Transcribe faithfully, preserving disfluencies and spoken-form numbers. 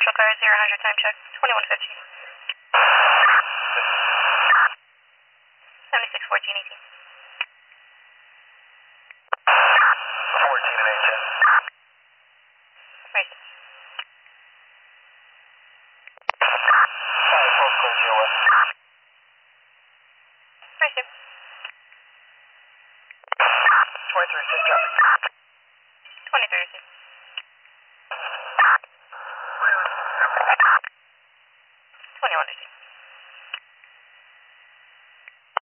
Central Car, zero one hundred, time check, twenty-one fifteen. seventy-six fourteen eighteen. fourteen and eighteen. Right. Five, postcode G O S. Right here. twenty-three, safe traffic. twenty-three.